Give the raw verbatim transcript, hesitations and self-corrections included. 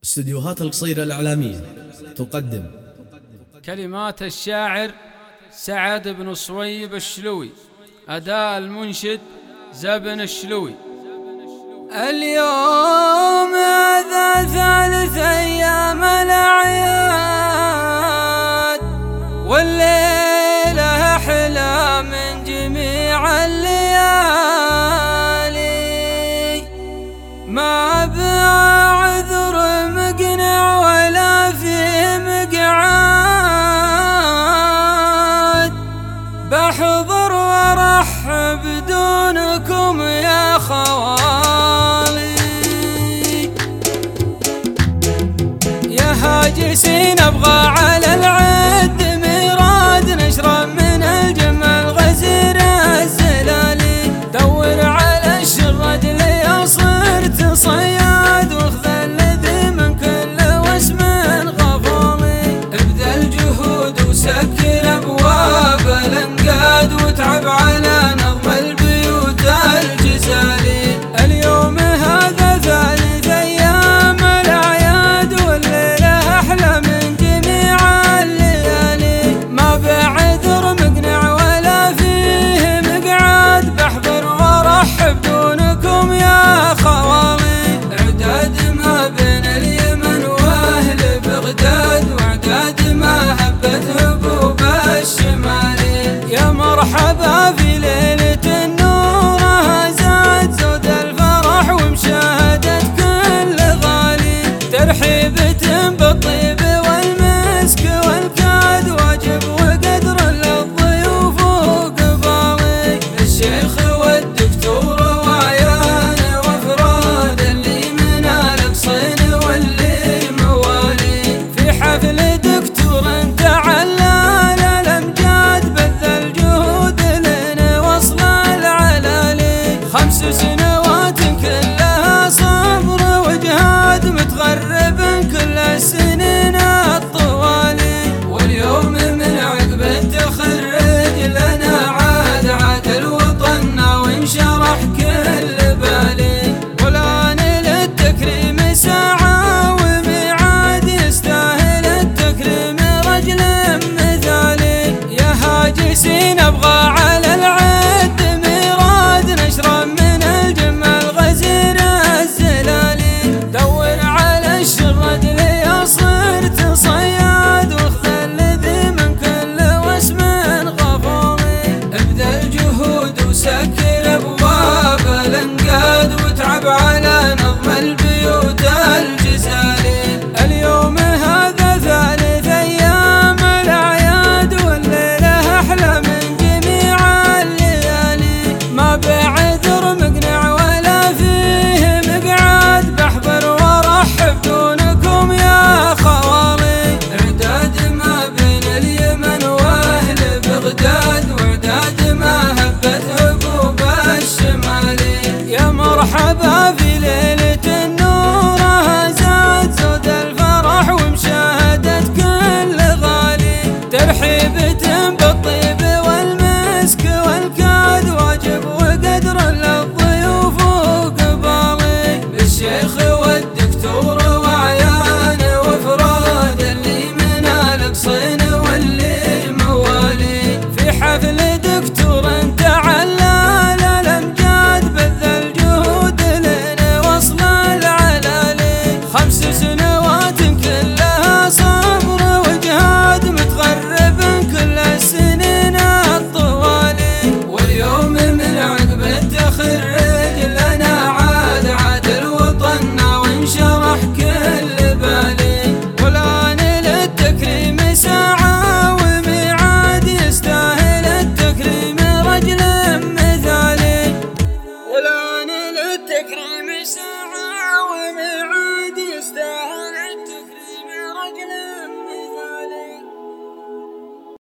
استديوهات القصيرة الإعلامية تقدم كلمات الشاعر سعد بن صويب الشلوي، أداء المنشد زبن الشلوي. اليوم هذا ثالث أيام الأعياد، والليلة أحلى من جميع الليالي، ما بعذر مقنع ولا في مقعاد، بحضر وارحب دونكم يا خوالي. يا هاجسين ابغى على العد ميراد، نشرب من الجمع الغزير الزلالي، دور على الشرد لي صرت صياد، واخذ الذي من كل واسم غفالي. ابذل الجهود وسكر ابواب الانقاد، وتعب على نظم البيوت الجزالي. اليوم هذا ثالث ايام الاعياد، والليله احلى من جميع الليالي، ما بعذر مقنع ولا فيه مقعاد، بحضر وارحب دونكم يا خوالي. اعداد ما بين اليمن واهل بغداد، واعداد ما هبت هبوب الشمالي. يا مرحبا في ليلة النور زاد زود الفرح ومشاهدة كل غالي، ترحيبة بالطيب والمسك والكاد، واجب وقدر للضيوف وقبالي. الشيخ والدكتور وعيان وافراد، اللي من القصين واللي موالي، في حفل دكتور تعلى الامجاد، بذل الجهود لين وصل العلالي. خمس سنوات كلها صبر وجهاد، متغرب كل السنين الطوالي، واليوم من عقب التخرج لنا عاد عاد الوطن وانشرح كل بالي. والآن للتكريم ساعة وميعاد، يستاهل التكريم رجل مثالي. يا هاجسين ابغى على العد ميراد، نشرب من الجمع الغزير الزلالي، دور على الشرد لي صرت صياد، واخذ الذي من كل واسم غفالي. ابذل الجهود وسكر ابواب الانقاد، وتعب على نظم البيوت الجزالي. اليوم هذا ثالث ايام الاعياد، والليله احلى من جميع الليالي، ما بعذر مقنع ولا فيه مقعاد، بحضر وارحب دونكم يا خوالي. اعداد ما بين اليمن واهل بغداد، واعداد ما هبت هبوب الشمالي. يا مرحبا في ليلة النور زاد زود الفرح ومشاهدة كل غالي، ترحيبة بالطيب والمسك والكاد، واجب وقدر للضيوف وقبالي. الشيخ والدكتور وعيان وافراد، اللي من القصين واللي موالي، في حفل دكتور تعلى الامجاد، بذل الجهود لين وصل العلالي. خمس سنوات كلها صبر وجهاد، متغرب كل السنين الطوالي، واليوم من عقب التخرج لنا عاد عاد الوطن وانشرح كل بالي. والآن للتكريم ساعة وميعاد، يستاهل التكريم رجل مثالي. والآن للتكريم ساعة وميعاد.